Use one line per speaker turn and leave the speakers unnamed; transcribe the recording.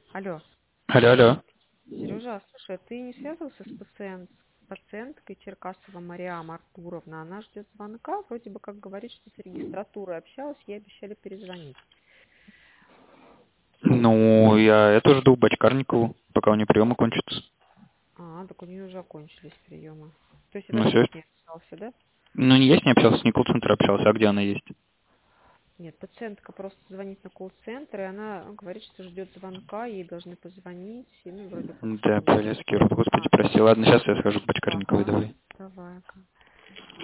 Алло,
Алло, алло.
Сережа, слушай, а ты не связывался с пациенткой Черкасова Мариам Артуровна? Она ждет звонка, вроде бы как говорит, что с регистратурой общалась, ей обещали перезвонить.
Ну, я тоже жду Бочкарникову, пока у нее приемы кончатся.
Так у нее уже окончились приемы. То есть это
Ну,
ты
все.
с ней общался, да?
Ну, не я с ней общался, с ней колл-центр общался, а где она есть?
Нет, пациентка просто звонит на колл-центр, и она говорит, что ждет звонка, ей должны позвонить, и, ну, вроде как,
Да,
чтобы...
полезкий рот, господи, прости. Ладно, сейчас я схожу к Бочкарниковой,
Ага,
давай.
давай.